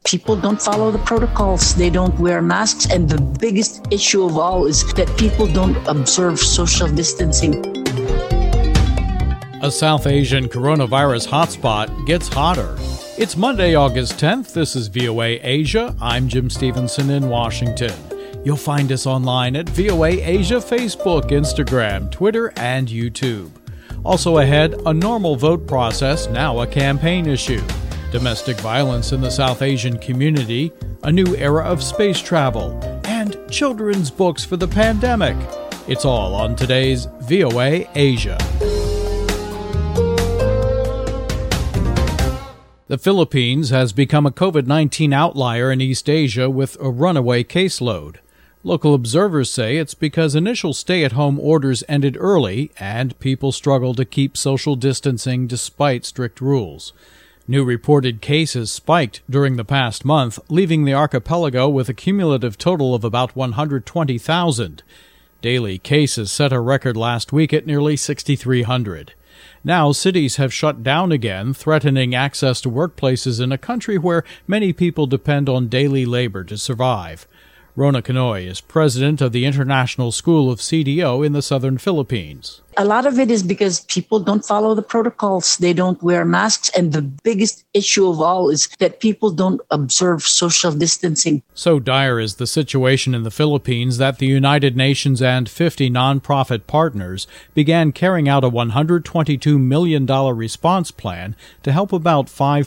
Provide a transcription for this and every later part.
people don't follow the protocols. They don't wear masks. And the biggest issue of all is that people don't observe social distancing. A South Asian coronavirus hotspot gets hotter. It's Monday, August 10th. This is VOA Asia. I'm Jim Stevenson in Washington. You'll find us online at VOA Asia Facebook, Instagram, Twitter, and YouTube. Also ahead, a normal vote process, now a campaign issue. Domestic violence in the South Asian community, a new era of space travel, and children's books for the pandemic. It's all on today's VOA Asia. The Philippines has become a COVID-19 outlier in East Asia with a runaway caseload. Local observers say it's because initial stay-at-home orders ended early and people struggle to keep social distancing despite strict rules. New reported cases spiked during the past month, leaving the archipelago with a cumulative total of about 120,000. Daily cases set a record last week at nearly 6,300. Now, cities have shut down again, threatening access to workplaces in a country where many people depend on daily labor to survive. Rona Canoy is president of the International School of CDO in the southern Philippines. A lot of it is because people don't follow the protocols. They don't wear masks. And the biggest issue of all is that people don't observe social distancing. So dire is the situation in the Philippines that the United Nations and 50 nonprofit partners began carrying out a $122 million response plan to help about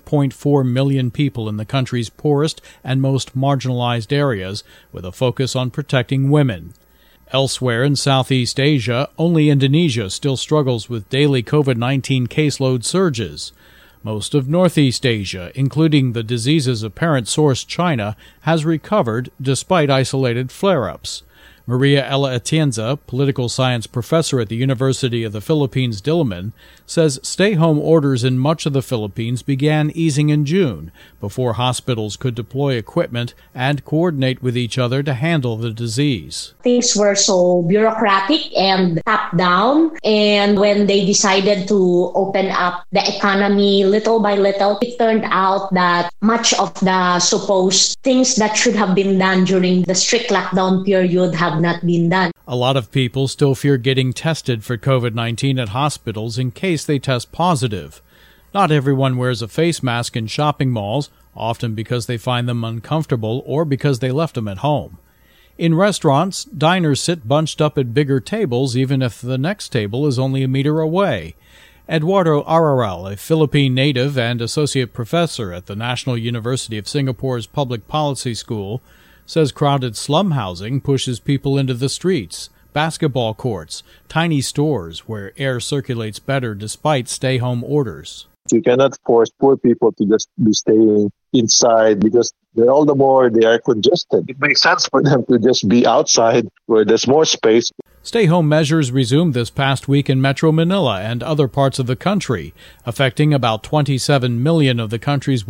5.4 million people in the country's poorest and most marginalized areas, with a focus on protecting women. Elsewhere in Southeast Asia, only Indonesia still struggles with daily COVID-19 caseload surges. Most of Northeast Asia, including the disease's apparent source China, has recovered despite isolated flare-ups. Maria Ella Atienza, political science professor at the University of the Philippines Diliman, says stay-home orders in much of the Philippines began easing in June, before hospitals could deploy equipment and coordinate with each other to handle the disease. Things were so bureaucratic and top-down, and when they decided to open up the economy little by little, it turned out that much of the supposed things that should have been done during the strict lockdown period have not been done. A lot of people still fear getting tested for COVID-19 at hospitals in case they test positive. Not everyone wears a face mask in shopping malls, often because they find them uncomfortable or because they left them at home. In restaurants, diners sit bunched up at bigger tables even if the next table is only a meter away. Eduardo Araral, a Philippine native and associate professor at the National University of Singapore's Public Policy School, says crowded slum housing pushes people into the streets, basketball courts, tiny stores where air circulates better despite stay-home orders. You cannot force poor people to just be staying inside because all the more they are congested. It makes sense for them to just be outside where there's more space. Stay-home measures resumed this past week in Metro Manila and other parts of the country, affecting about 27 million of the country's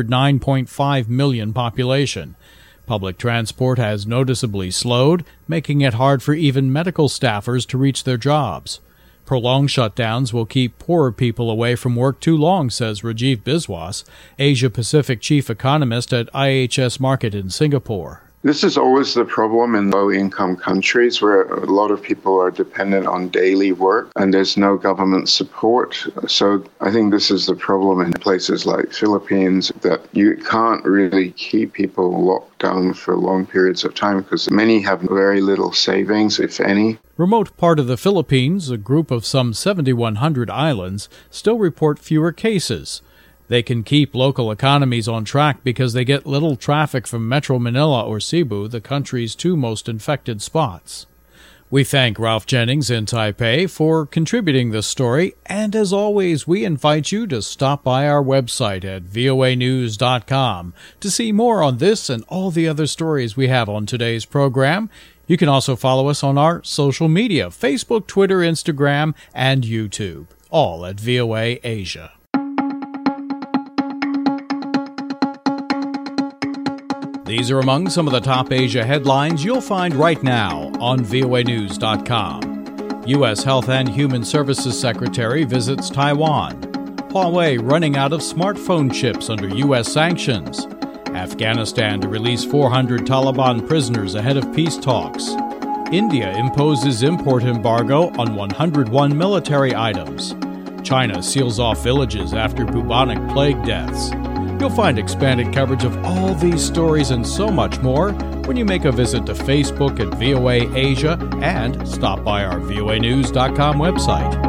109.5 million population. Public transport has noticeably slowed, making it hard for even medical staffers to reach their jobs. Prolonged shutdowns will keep poorer people away from work too long, says Rajiv Biswas, Asia-Pacific chief economist at IHS Markit in Singapore. This is always the problem in low-income countries where a lot of people are dependent on daily work and there's no government support. So I think this is the problem in places like Philippines, that you can't really keep people locked down for long periods of time because many have very little savings, if any. Remote part of the Philippines, a group of some 7,100 islands, still report fewer cases. They can keep local economies on track because they get little traffic from Metro Manila or Cebu, the country's two most infected spots. We thank Ralph Jennings in Taipei for contributing this story, and as always, we invite you to stop by our website at voanews.com to see more on this and all the other stories we have on today's program. You can also follow us on our social media, Facebook, Twitter, Instagram, and YouTube, all at VOA Asia. These are among some of the top Asia headlines you'll find right now on voanews.com. U.S. Health and Human Services Secretary visits Taiwan. Huawei running out of smartphone chips under U.S. sanctions. Afghanistan to release 400 Taliban prisoners ahead of peace talks. India imposes import embargo on 101 military items. China seals off villages after bubonic plague deaths. You'll find expanded coverage of all these stories and so much more when you make a visit to Facebook at VOA Asia and stop by our voanews.com website.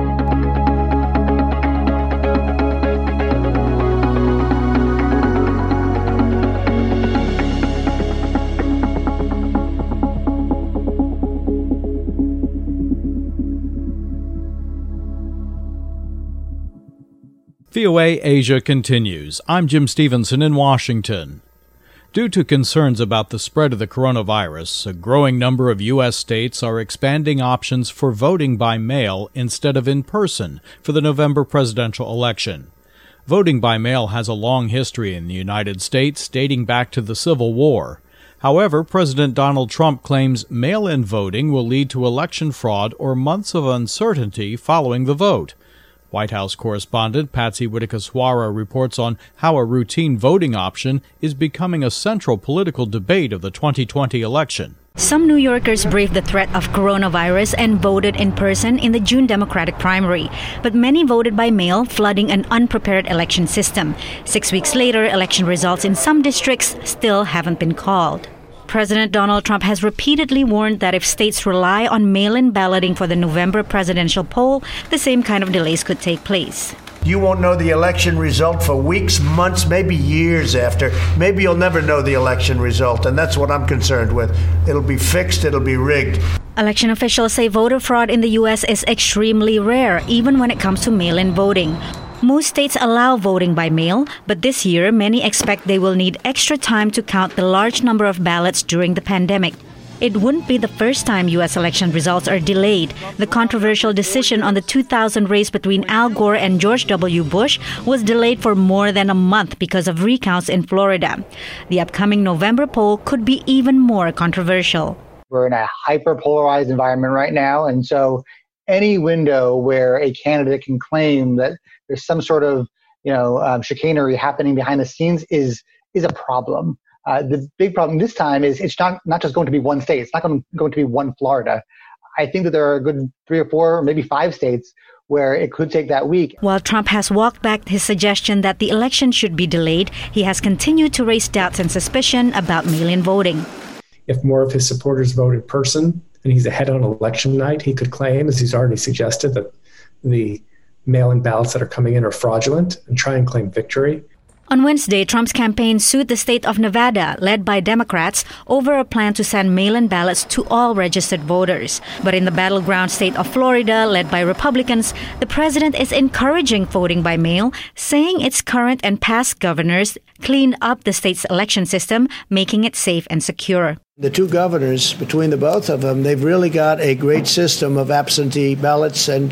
VOA Asia continues. I'm Jim Stevenson in Washington. Due to concerns about the spread of the coronavirus, a growing number of U.S. states are expanding options for voting by mail instead of in person for the November presidential election. Voting by mail has a long history in the United States, dating back to the Civil War. However, President Donald Trump claims mail-in voting will lead to election fraud or months of uncertainty following the vote. White House correspondent Patsy Widakuswara reports on how a routine voting option is becoming a central political debate of the 2020 election. Some New Yorkers braved the threat of coronavirus and voted in person in the June Democratic primary. But many voted by mail, flooding an unprepared election system. 6 weeks later, election results in some districts still haven't been called. President Donald Trump has repeatedly warned that if states rely on mail-in balloting for the November presidential poll, the same kind of delays could take place. You won't know the election result for weeks, months, maybe years after. Maybe you'll never know the election result, and that's what I'm concerned with. It'll be fixed, it'll be rigged. Election officials say voter fraud in the U.S. is extremely rare, even when it comes to mail-in voting. Most states allow voting by mail, but this year many expect they will need extra time to count the large number of ballots during the pandemic. It wouldn't be the first time U.S. election results are delayed. The controversial decision on the 2000 race between Al Gore and George W. Bush was delayed for more than a month because of recounts in Florida. The upcoming November poll could be even more controversial. We're in a hyper-polarized environment right now, and so any window where a candidate can claim that there's some sort of, chicanery happening behind the scenes is a problem. The big problem this time is it's not just going to be one state. It's not going to be one Florida. I think that there are a good 3 or 4, maybe 5 states where it could take that week. While Trump has walked back his suggestion that the election should be delayed, he has continued to raise doubts and suspicion about mail-in voting. If more of his supporters vote in person and he's ahead on election night, he could claim, as he's already suggested, that the mail-in ballots that are coming in are fraudulent and try and claim victory. On Wednesday, Trump's campaign sued the state of Nevada, led by Democrats, over a plan to send mail-in ballots to all registered voters. But in the battleground state of Florida, led by Republicans, the president is encouraging voting by mail, saying its current and past governors cleaned up the state's election system, making it safe and secure. The two governors, between the both of them, they've really got a great system of absentee ballots and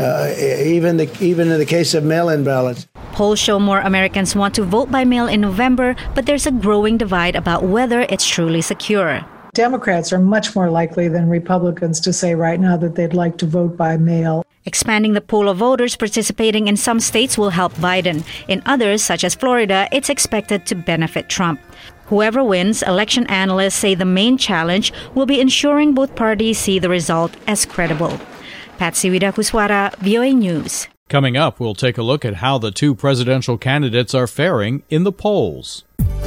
even in the case of mail-in ballots. Polls show more Americans want to vote by mail in November, but there's a growing divide about whether it's truly secure. Democrats are much more likely than Republicans to say right now that they'd like to vote by mail. Expanding the pool of voters participating in some states will help Biden. In others, such as Florida, it's expected to benefit Trump. Whoever wins, election analysts say the main challenge will be ensuring both parties see the result as credible. Patsy Widakuswara, VOA News. Coming up, we'll take a look at how the two presidential candidates are faring in the polls.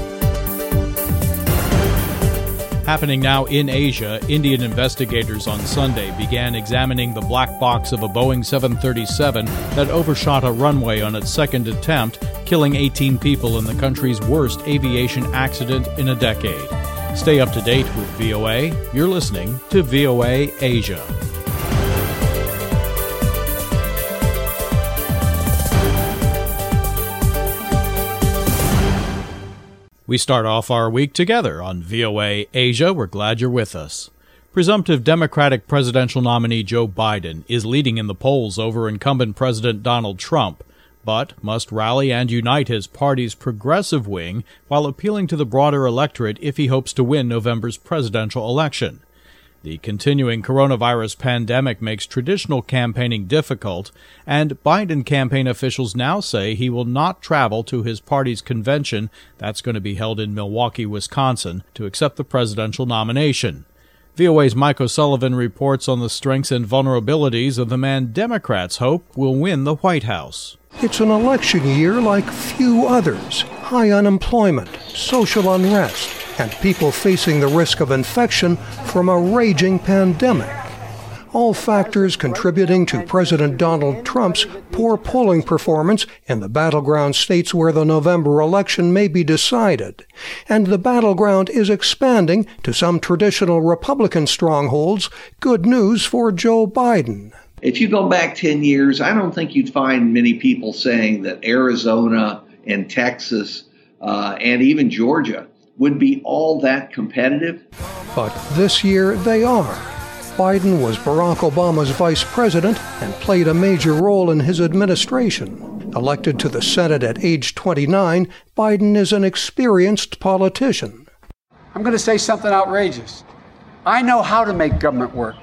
Happening now in Asia, Indian investigators on Sunday began examining the black box of a Boeing 737 that overshot a runway on its second attempt, killing 18 people in the country's worst aviation accident in a decade. Stay up to date with VOA. You're listening to VOA Asia. We start off our week together on VOA Asia. We're glad you're with us. Presumptive Democratic presidential nominee Joe Biden is leading in the polls over incumbent President Donald Trump, but must rally and unite his party's progressive wing while appealing to the broader electorate if he hopes to win November's presidential election. The continuing coronavirus pandemic makes traditional campaigning difficult, and Biden campaign officials now say he will not travel to his party's convention that's going to be held in Milwaukee, Wisconsin, to accept the presidential nomination. VOA's Mike O'Sullivan reports on the strengths and vulnerabilities of the man Democrats hope will win the White House. It's an election year like few others. High unemployment, social unrest, and people facing the risk of infection from a raging pandemic. All factors contributing to President Donald Trump's poor polling performance in the battleground states where the November election may be decided. And the battleground is expanding to some traditional Republican strongholds. Good news for Joe Biden. If you go back 10 years, I don't think you'd find many people saying that Arizona and Texas and even Georgia would be all that competitive. But this year they are. Biden was Barack Obama's vice president and played a major role in his administration. Elected to the Senate at age 29, Biden is an experienced politician. I'm going to say something outrageous. I know how to make government work.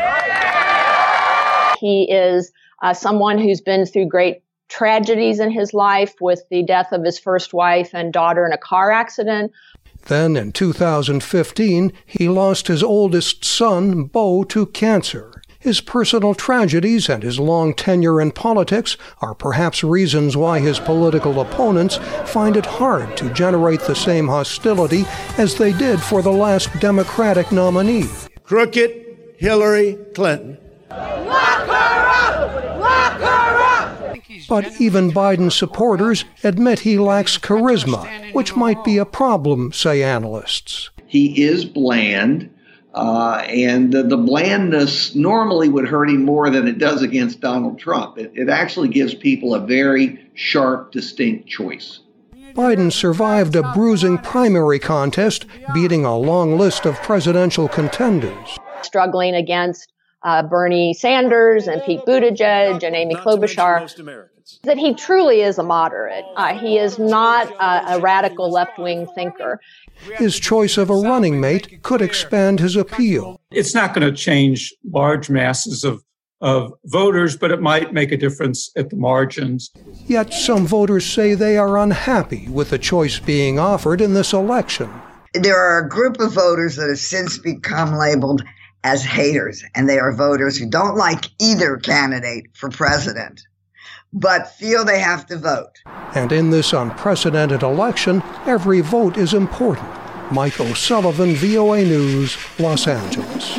He is someone who's been through great tragedies in his life, with the death of his first wife and daughter in a car accident. Then in 2015, he lost his oldest son, Beau, to cancer. His personal tragedies and his long tenure in politics are perhaps reasons why his political opponents find it hard to generate the same hostility as they did for the last Democratic nominee. Crooked Hillary Clinton. Lock her up! Lock her up! But even Biden supporters admit he lacks charisma, which might be a problem, say analysts. He is bland, and the blandness normally would hurt him more than it does against Donald Trump. It actually gives people a very sharp, distinct choice. Biden survived a bruising primary contest, beating a long list of presidential contenders. Struggling against Bernie Sanders and Pete Buttigieg and Amy Klobuchar, that he truly is a moderate. He is not a radical left-wing thinker. His choice of a running mate could expand his appeal. It's not going to change large masses of voters, but it might make a difference at the margins. Yet some voters say they are unhappy with the choice being offered in this election. There are a group of voters that have since become labeled as haters, and they are voters who don't like either candidate for president, but feel they have to vote. And in this unprecedented election, every vote is important. Mike O'Sullivan, VOA News, Los Angeles.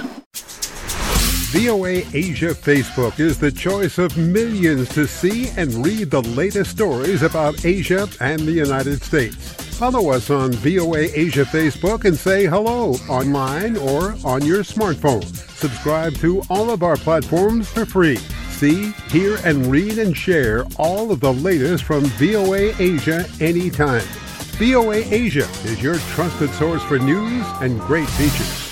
VOA Asia Facebook is the choice of millions to see and read the latest stories about Asia and the United States. Follow us on VOA Asia Facebook and say hello online or on your smartphone. Subscribe to all of our platforms for free. See, hear, and read and share all of the latest from VOA Asia anytime. VOA Asia is your trusted source for news and great features.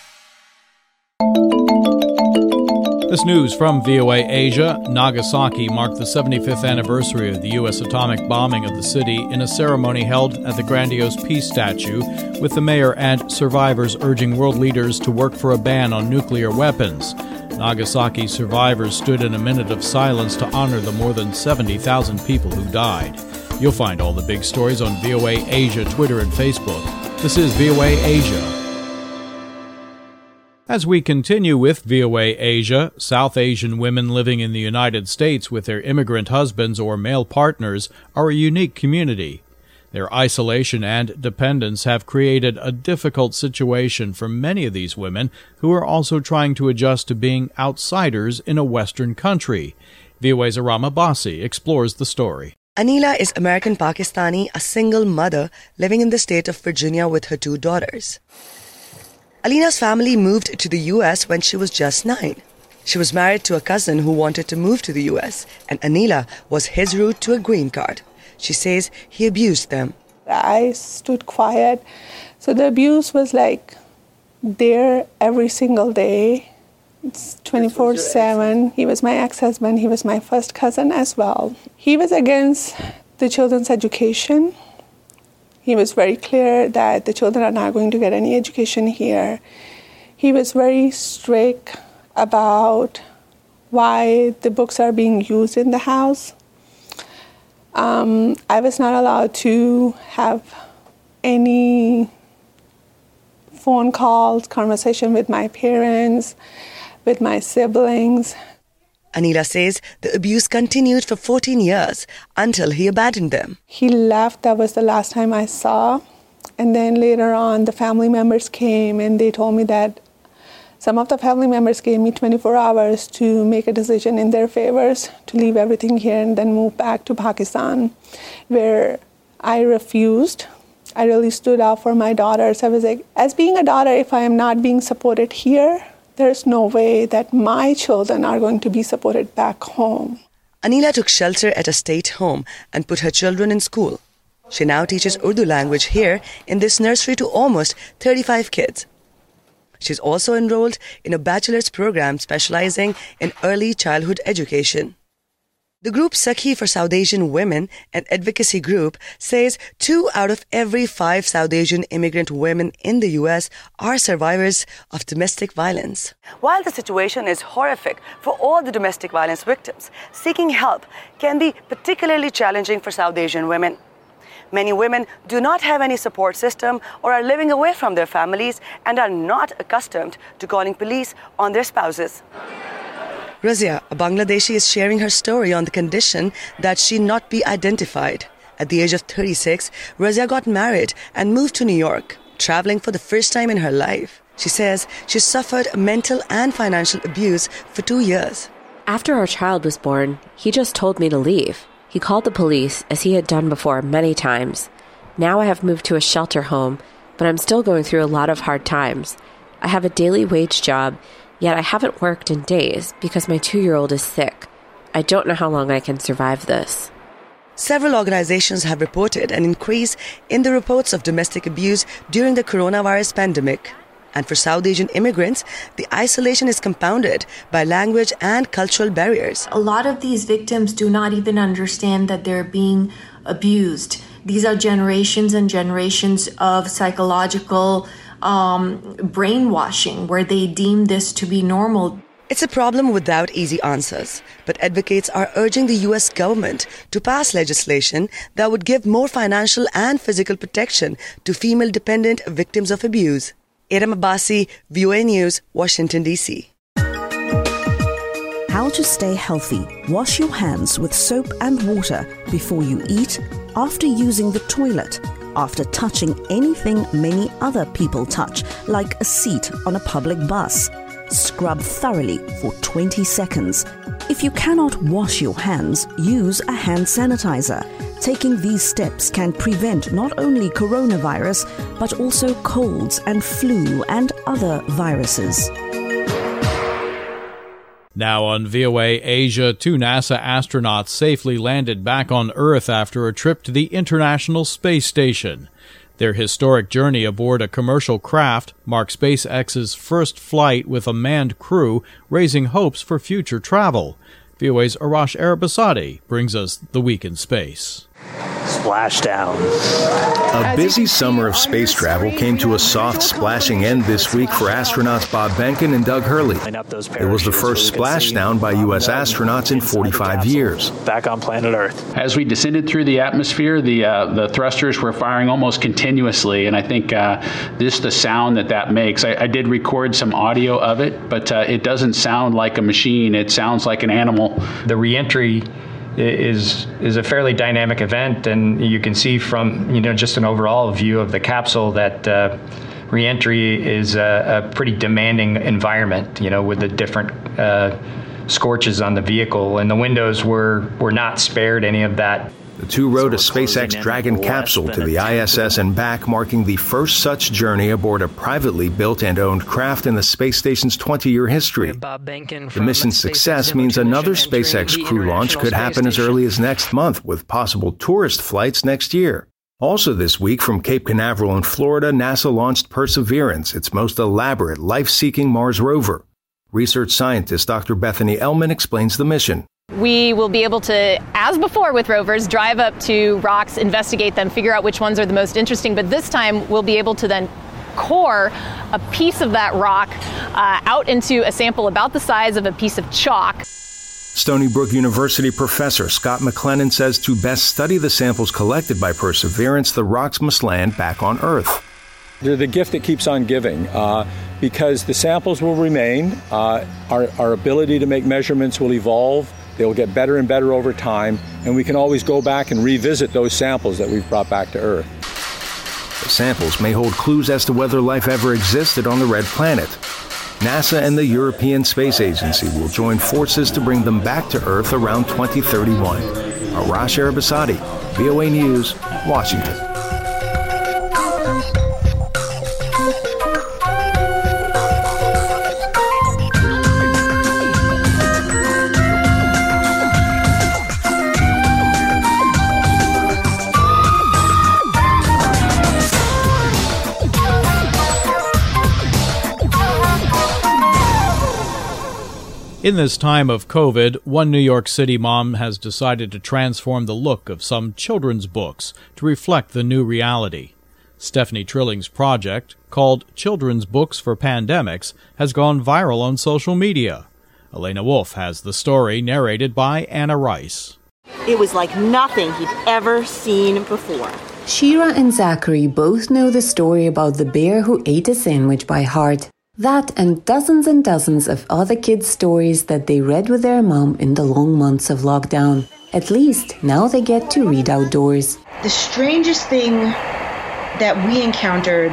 This news from VOA Asia. Nagasaki marked the 75th anniversary of the U.S. atomic bombing of the city in a ceremony held at the grandiose Peace Statue, with the mayor and survivors urging world leaders to work for a ban on nuclear weapons. Nagasaki survivors stood in a minute of silence to honor the more than 70,000 people who died. You'll find all the big stories on VOA Asia, Twitter, and Facebook. This is VOA Asia. As we continue with VOA Asia, South Asian women living in the United States with their immigrant husbands or male partners are a unique community. Their isolation and dependence have created a difficult situation for many of these women who are also trying to adjust to being outsiders in a Western country. VOA's Arama Basi explores the story. Anila is American Pakistani, a single mother living in the state of Virginia with her 2 daughters. Alina's family moved to the U.S. when she was just 9. She was married to a cousin who wanted to move to the U.S., and Anila was his route to a green card. She says he abused them. I stood quiet. So the abuse was like there every single day. It's 24/7. He was my ex-husband. He was my first cousin as well. He was against the children's education. He was very clear that the children are not going to get any education here. He was very strict about why the books are being used in the house. I was not allowed to have any phone calls, conversation with my parents, with my siblings. Anila says the abuse continued for 14 years until he abandoned them. He left. That was the last time I saw. And then later on, the family members came and they told me that some of the family members gave me 24 hours to make a decision in their favors, to leave everything here and then move back to Pakistan, where I refused. I really stood up for my daughters. I was like, as being a daughter, if I am not being supported here, there's no way that my children are going to be supported back home. Anila took shelter at a state home and put her children in school. She now teaches Urdu language here in this nursery to almost 35 kids. She's also enrolled in a bachelor's program specializing in early childhood education. The group Sakhi for South Asian Women, an advocacy group, says 2 out of every 5 South Asian immigrant women in the U.S. are survivors of domestic violence. While the situation is horrific for all the domestic violence victims, seeking help can be particularly challenging for South Asian women. Many women do not have any support system or are living away from their families and are not accustomed to calling police on their spouses. Razia, a Bangladeshi, is sharing her story on the condition that she not be identified. At the age of 36, Razia got married and moved to New York, traveling for the first time in her life. She says she suffered mental and financial abuse for 2 years. After our child was born, he just told me to leave. He called the police, as he had done before many times. Now I have moved to a shelter home, but I'm still going through a lot of hard times. I have a daily wage job, yet I haven't worked in days because my 2-year-old is sick. I don't know how long I can survive this. Several organizations have reported an increase in the reports of domestic abuse during the coronavirus pandemic. And for South Asian immigrants, the isolation is compounded by language and cultural barriers. A lot of these victims do not even understand that they're being abused. These are generations and generations of psychological brainwashing where they deem this to be normal. It's a problem without easy answers, but advocates are urging the U.S. government to pass legislation that would give more financial and physical protection to female-dependent victims of abuse. Iram Abbasi, VOA News, Washington, D.C. How to stay healthy. Wash your hands with soap and water before you eat, after using the toilet, after touching anything many other people touch, like a seat on a public bus. Scrub thoroughly for 20 seconds. If you cannot wash your hands, use a hand sanitizer. Taking these steps can prevent not only coronavirus, but also colds and flu and other viruses. Now on VOA Asia, 2 NASA astronauts safely landed back on Earth after a trip to the International Space Station. Their historic journey aboard a commercial craft marks SpaceX's first flight with a manned crew, raising hopes for future travel. VOA's Arash Arabasadi brings us The Week in Space. Splashdown. A busy summer of space travel came to a soft splashing end this week for astronauts Bob Behnken and Doug Hurley. It was the first splashdown by U.S. astronauts in 45 years. Back on planet Earth. As we descended through the atmosphere, the thrusters were firing almost continuously, and I think the sound that makes. I did record some audio of it, but it doesn't sound like a machine. It sounds like an animal. The reentry is a fairly dynamic event, and you can see from just an overall view of the capsule that reentry is a pretty demanding environment, with the different scorches on the vehicle, and the windows were not spared any of that. The 2 rode a SpaceX Dragon capsule to the ISS and back, marking the first such journey aboard a privately built and owned craft in the space station's 20-year history. The mission's success means another SpaceX crew launch could happen as early as next month, with possible tourist flights next year. Also this week, from Cape Canaveral in Florida, NASA launched Perseverance, its most elaborate life-seeking Mars rover. Research scientist Dr. Bethany Ellman explains the mission. We will be able to, as before with rovers, drive up to rocks, investigate them, figure out which ones are the most interesting. But this time we'll be able to then core a piece of that rock out into a sample about the size of a piece of chalk. Stony Brook University professor Scott McLennan says to best study the samples collected by Perseverance, the rocks must land back on Earth. They're the gift that keeps on giving because the samples will remain. Our ability to make measurements will evolve. They'll get better and better over time, and we can always go back and revisit those samples that we've brought back to Earth. The samples may hold clues as to whether life ever existed on the red planet. NASA and the European Space Agency will join forces to bring them back to Earth around 2031. Arash Arabasadi, VOA News, Washington. In this time of COVID, one New York City mom has decided to transform the look of some children's books to reflect the new reality. Stephanie Trilling's project, called Children's Books for Pandemics, has gone viral on social media. Elena Wolf has the story, narrated by Anna Rice. It was like nothing he'd ever seen before. Shira and Zachary both know the story about the bear who ate a sandwich by heart. That and dozens of other kids' stories that they read with their mom in the long months of lockdown. At least now they get to read outdoors. The strangest thing that we encountered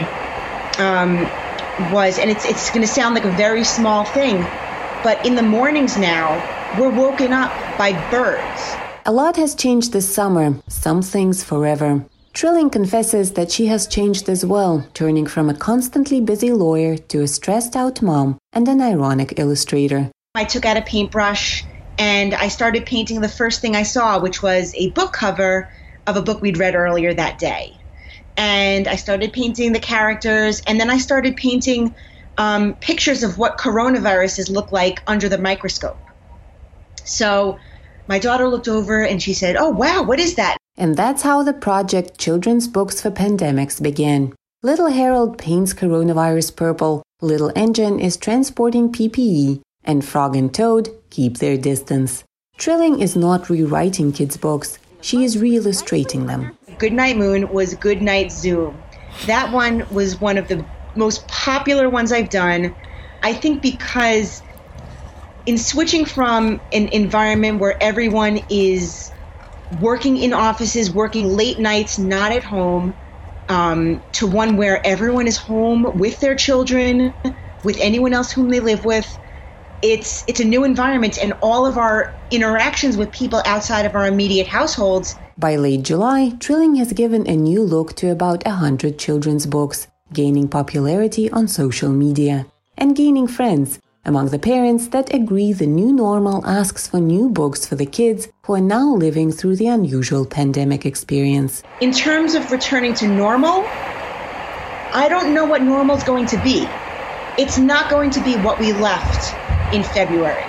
was, and it's going to sound like a very small thing, but in the mornings now, we're woken up by birds. A lot has changed this summer, some things forever. Trilling confesses that she has changed as well, turning from a constantly busy lawyer to a stressed-out mom and an ironic illustrator. I took out a paintbrush and I started painting the first thing I saw, which was a book cover of a book we'd read earlier that day. And I started painting the characters, and then I started painting pictures of what coronaviruses look like under the microscope. So my daughter looked over and she said, "Oh, wow, what is that?" And that's how the project Children's Books for Pandemics began. Little Harold paints coronavirus purple, Little Engine is transporting PPE, and Frog and Toad keep their distance. Trilling is not rewriting kids' books, she is re-illustrating them. Goodnight Moon was Goodnight Zoom. That one was one of the most popular ones I've done, I think because in switching from an environment where everyone is working in offices, working late nights, not at home, to one where everyone is home with their children, with anyone else whom they live with. It's a new environment, and all of our interactions with people outside of our immediate households. By late July, Trilling has given a new look to about 100 children's books, gaining popularity on social media, and gaining friends among the parents that agree the new normal asks for new books for the kids who are now living through the unusual pandemic experience. In terms of returning to normal, I don't know what normal is going to be. It's not going to be what we left in February.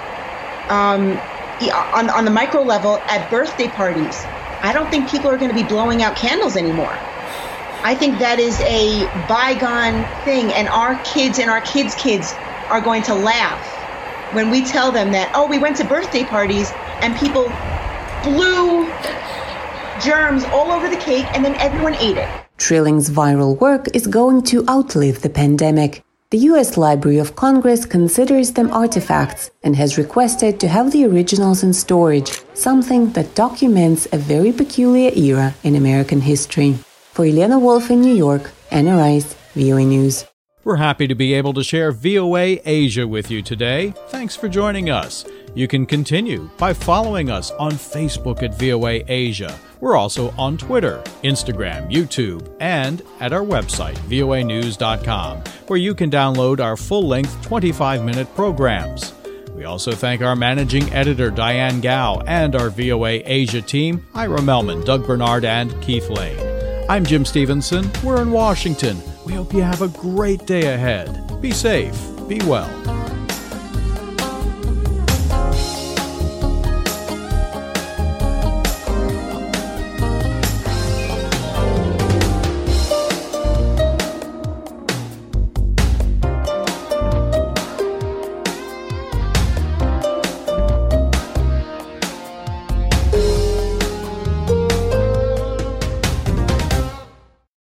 On the micro level, at birthday parties, I don't think people are going to be blowing out candles anymore. I think that is a bygone thing, and our kids and our kids' kids are going to laugh when we tell them that, oh, we went to birthday parties and people blew germs all over the cake and then everyone ate it. Trilling's viral work is going to outlive the pandemic. The U.S. Library of Congress considers them artifacts and has requested to have the originals in storage, something that documents a very peculiar era in American history. For Elena Wolf in New York, Anna Rice, VOA News. We're happy to be able to share VOA Asia with you today. Thanks for joining us. You can continue by following us on Facebook at VOA Asia. We're also on Twitter, Instagram, YouTube, and at our website, voanews.com, where you can download our full-length 25-minute programs. We also thank our managing editor, Diane Gao, and our VOA Asia team, Ira Melman, Doug Bernard, and Keith Lane. I'm Jim Stevenson. We're in Washington. We hope you have a great day ahead. Be safe. Be well.